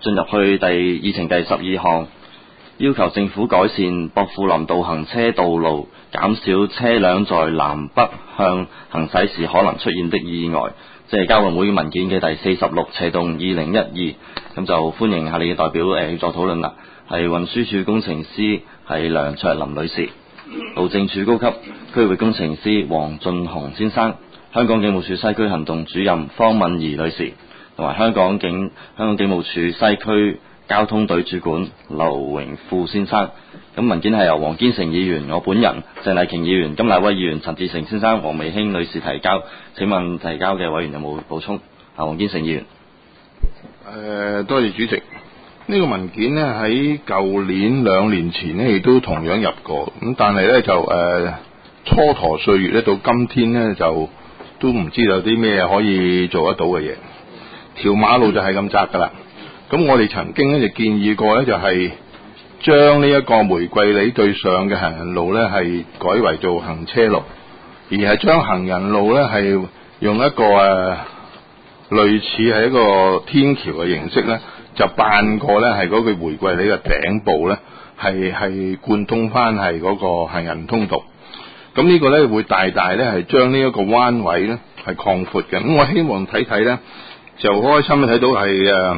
進入去議程第12項，要求政府改善薄扶林道行車道路，減少車輛在南北向行駛時可能出現的意外，即係交運會文件嘅第46/2012。咁就歡迎下你嘅代表協助討論啦。係運輸署工程師係梁卓琳女士，路政署高級區域工程師黃俊雄先生，香港警務處西區行動主任方敏儀女士，同埋香港警務處西區交通隊主管劉榮富先生。咁文件係由黃堅成議員、我本人、鄭麗瓊議員、甘乃威議員、陳志成先生、黃美馨女士提交。請問提交嘅委員有冇補充？黃堅成議員。 多謝主席。呢個文件呢，喺舊年2年前呢亦都同樣入過，咁但係呢，就蹉跎歲月呢，到今天呢，就都唔知道有啲咩可以做得到嘅嘢。條馬路就係咁窄噶啦。咁我哋曾經呢，就建議過呢，就係將呢一個玫瑰里對上嘅行人路呢，係改為做行車路，而係將行人路呢，係用一個類似係一個天橋嘅形式呢，就扮過呢係嗰個玫瑰里嘅頂部呢，係貫通翻係嗰個行人通道。咁呢個呢，會大大呢係將呢一個彎位呢係擴闊嘅。咁我希望睇睇呢，就好開心睇到係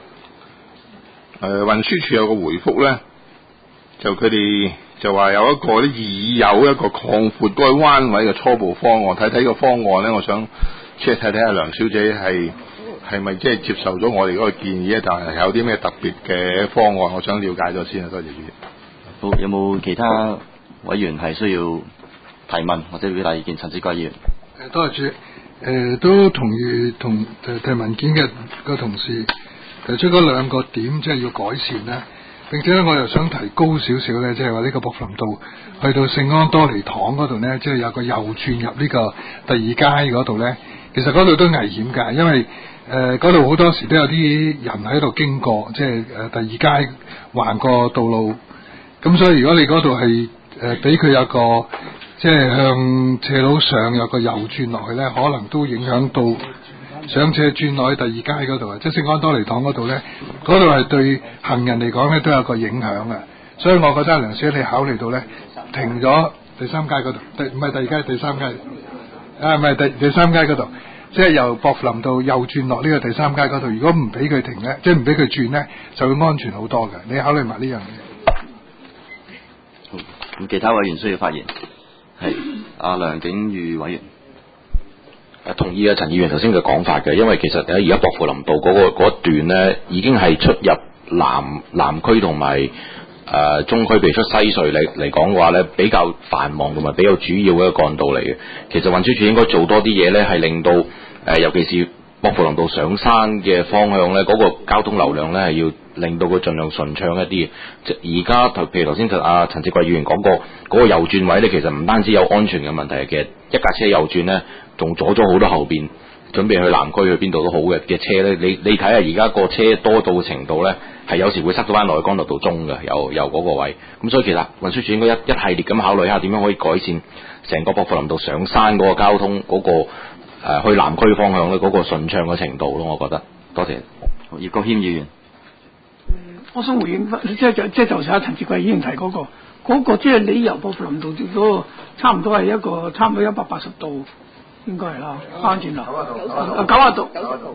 運輸署有個回覆呢，就佢哋就話有一個已有一個擴闊嗰個彎位嘅初步方案。睇睇個方案呢，我想即係睇睇阿梁小姐係咪即係接受咗我哋嗰個建議咧？但係有啲咩特別嘅方案，我想了解咗先啊。多謝主席。 好，有冇其他委員係需要提問或者表達意見？陳志貴議員。 多謝主席。都同意提文件嘅個同事提出嗰2個點，即係要改善啦。並且咧，我又想提高少少咧，即係話呢個薄扶林道去到聖安多尼堂嗰度咧，即係有個右轉入呢個第二街嗰度咧，其實嗰度都危險㗎，因為嗰度好多時都有啲人喺度經過，即係第二街橫過道路，咁所以如果你嗰度係俾佢有個即係向斜路上有個右轉落去咧，可能都影響到上斜轉落去第二街嗰度啊，即係聖安多尼堂嗰度咧，嗰度係對行人嚟講咧都有個影響啊，所以我覺得梁小姐你考慮到咧停咗第三街嗰度，唔係第二街，第三街，唔係第三街嗰度。即係由薄扶林道右轉落呢個第三街嗰度，如果唔俾佢停咧，即係唔俾佢轉咧，就會安全好多嘅。你考慮埋呢樣嘢。 好，咁其他委員需要發言，係阿梁景裕委員。 同意陳議員頭先嘅講法嘅，因為其實而家薄扶林道嗰一段咧，已經係出入南區同埋中區，譬如出西隧嚟講嘅話咧，比較繁忙同埋比較主要嘅一個幹道嚟嘅。其實運輸署應該做多啲嘢咧，係令到尤其是薄扶林道上山嘅方向咧，嗰個交通流量咧係要令到佢盡量順暢一啲。即而家譬如頭先陳志貴議員講過嗰個右轉位咧，其實唔單止有安全嘅問題，其實一架車右轉咧，仲阻咗好多後邊準備去南區去邊度都好嘅車咧。你睇下而家個車多到嘅程度咧，係有時會塞到翻落去干諾道中嘅，由嗰個位。咁所以其實運輸署應該一系列咁考慮下點樣可以改善成個薄扶林道上山嗰個交通嗰個去南區方向咧嗰個順暢嘅程度咯，我覺得。多謝。 葉國謙議員。 我想回應即係就阿陳志貴議員提嗰個即係你由薄扶林道嗰個差唔多180度，應該係啦，翻轉頭90度。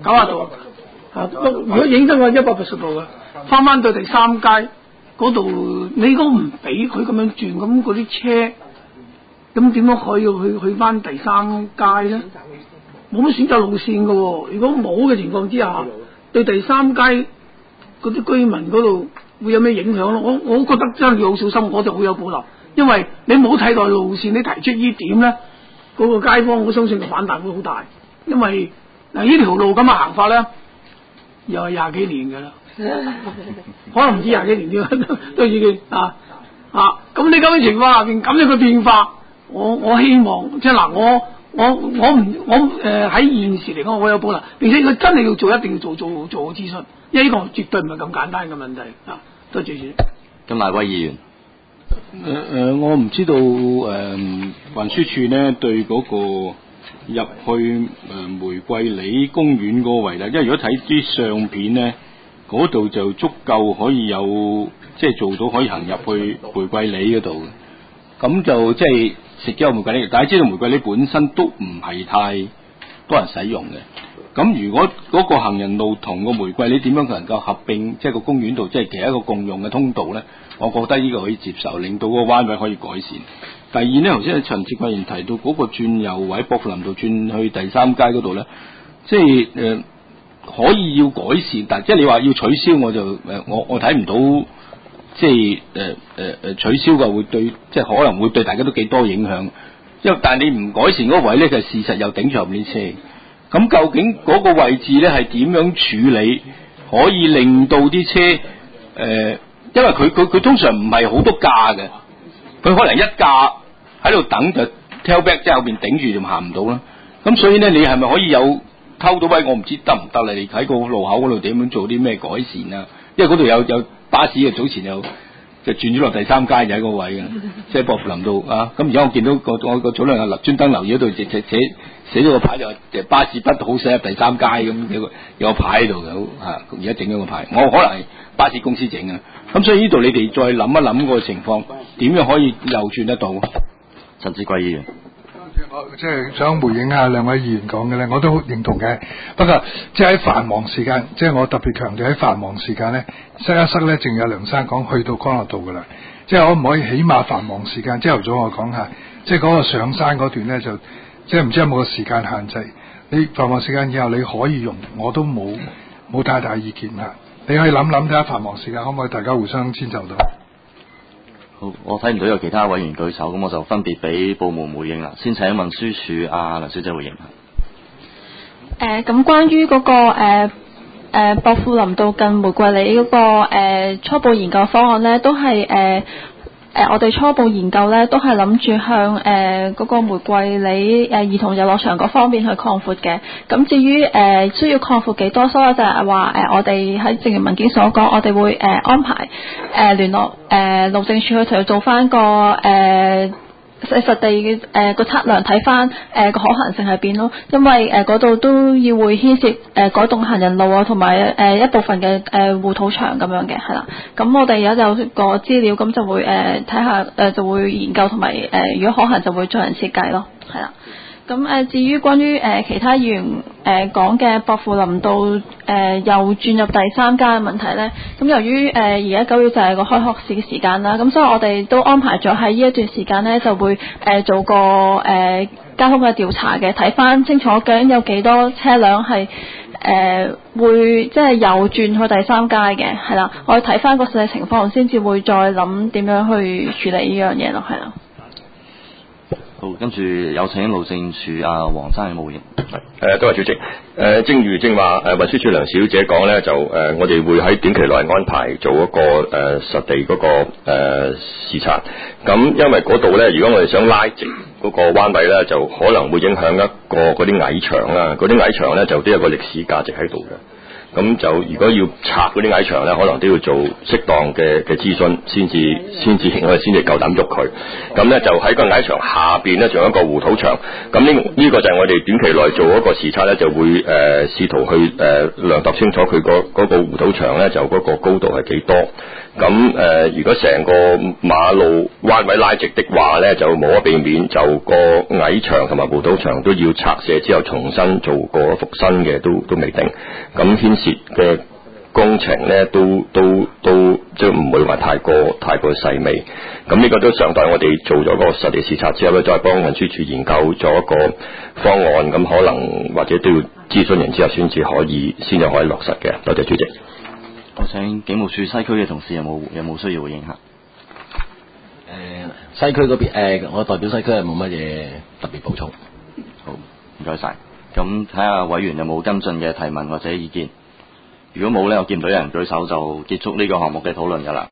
如果影真個180度嘅，翻到第三街嗰度，你如果唔俾佢咁樣轉，咁嗰啲車咁點樣可以去翻第三街咧？冇乜選擇路線嘅喎。如果冇嘅情況之下，對第三街嗰啲居民嗰度會有咩影響咯？我覺得真係要好小心，我就好有保留，因為你冇替代路線，你提出呢點咧，嗰個街坊我相信個反彈會好大，因為呢條路咁嘅行法咧，又係20幾年㗎啦，可能唔止20幾年添，都已經咁你咁嘅情況下邊咁樣嘅變化，我希望即係嗱，我喺現時嚟講，我有保留，並且佢真係要做，一定要做好諮詢，因為呢個絕對唔係咁簡單嘅問題啊！多謝主席。 甘乃威議員。 我唔知道運輸署呢對嗰個入去玫瑰里公園嗰個位咧，因為如果睇啲相片呢， 嗰度就足夠可以有即係做到可以行入去玫瑰里嗰度嘅，咁就即係食咗玫瑰里。大家知道玫瑰里本身都唔係太多人使用嘅，咁如果嗰個行人路同個玫瑰里點樣能夠合併，即係個公園度即係其實一個共用嘅通道咧，我覺得呢個可以接受，令到嗰個彎位可以改善。第二咧，頭先陳志貴員提到嗰個轉右位薄扶林道轉去第三街嗰度咧，即係可以要改善，但即係你話要取消，我就我睇唔到，即係取消嘅會對，即係可能會對大家都幾多影響。因為但係你唔改善嗰個位咧，就事實又頂住後面啲車。咁究竟嗰個位置咧係點樣處理，可以令到啲車因為佢通常唔係好多架嘅，佢可能一架喺度等就 tailback 即係後邊頂住就行唔到啦。咁所以咧，你係咪可以有偷到位？我唔知得唔得啦。你喺個路口嗰度點樣做啲咩改善啊？因為嗰度有巴士嘅，早前就轉咗落第三街就喺個位嘅，即係薄扶林道啊。咁而家我見到我早兩日專登留意嗰度，寫咗個牌就巴士不好駛入第三街咁，有個牌喺度嘅嚇。而家整咗個牌，我可能係巴士公司整嘅。咁所以呢度你哋再諗一諗個情況，點樣可以右轉得到？ 陳志貴議員。 我即係想回應下兩位議員講嘅咧，我都認同嘅。不過即係喺繁忙時間，即係我特別強調喺繁忙時間咧，塞一塞咧，正有梁生講去到干諾道噶啦。即係可唔可以起碼繁忙時間朝頭早我講下，即係嗰個上山嗰段咧就即係唔知有冇個時間限制？你繁忙時間以後你可以用，我都冇太大意見嚇。你可以諗睇下繁忙時間可唔可以大家互相遷就到？ 好，我睇唔到有其他委員舉手，咁我就分別俾部門回應啦。先請運輸署梁小姐回應下。 咁關於嗰個薄扶林道近玫瑰里嗰個初步研究方案咧，都係我哋初步研究咧，都係諗住向嗰個玫瑰里兒童遊樂場嗰方面去擴闊嘅。咁至於需要擴闊幾多，所以就係話我哋喺正如文件所講，我哋會安排聯絡路政署去做翻個實地嘅個測量，睇翻個可行性喺邊咯。因為嗰度都要會牽涉改動行人路啊，同埋一部分嘅護土牆咁樣嘅，係啦。咁我哋而家有個資料，咁就會睇下就會研究同埋如果可行就會進行設計咯，係啦。咁至於關於其他議員講嘅薄扶林道又轉入第三街嘅問題咧，咁由於而家9月就係個開學試嘅時間啦，咁所以我哋都安排咗喺呢一段時間咧就會做個交通嘅調查嘅，睇翻清楚究竟有幾多車輛係會即係右轉去第三街嘅，係啦，我哋睇翻個實際情況先至會再諗點樣去處理呢樣嘢咯，係啦。 好，跟住有請路政署黃生嘅回應。 多謝主席。正如正話運輸署梁小姐講咧，就我哋會喺短期內安排做一個實地嗰個視察。咁因為嗰度咧，如果我哋想拉直嗰個彎位咧，就可能會影響一個嗰啲矮牆啦。嗰啲矮牆咧就都有個歷史價值喺度嘅。咁就如果要拆嗰啲矮牆咧，可能都要做適當嘅諮詢，先至我哋先至夠膽喐佢。咁咧就喺個矮牆下邊咧，仲有一個護土牆。咁呢個就係我哋短期內做一個視察咧，就會試圖去量度清楚佢嗰個護土牆咧，就嗰個高度係幾多。咁如果成個馬路彎位拉直的話咧，就冇可避免，就個矮牆同埋護土牆都要拆卸之後重新做過復新嘅，都未定。咁牽涉嘅工程咧，都即係唔會話太過細微。咁呢個都尚待我哋做咗個實地視察之後咧，再幫運輸署研究咗一個方案。咁可能或者都要諮詢完之後先至可以落實嘅。多謝主席。 我請警務處西區嘅同事有冇需要回應下？ 西區嗰邊我代表西區係冇乜嘢特別補充。 好，唔該晒。咁睇下委員有冇跟進嘅提問或者意見。如果冇咧，我見唔到有人舉手，就結束呢個項目嘅討論㗎啦。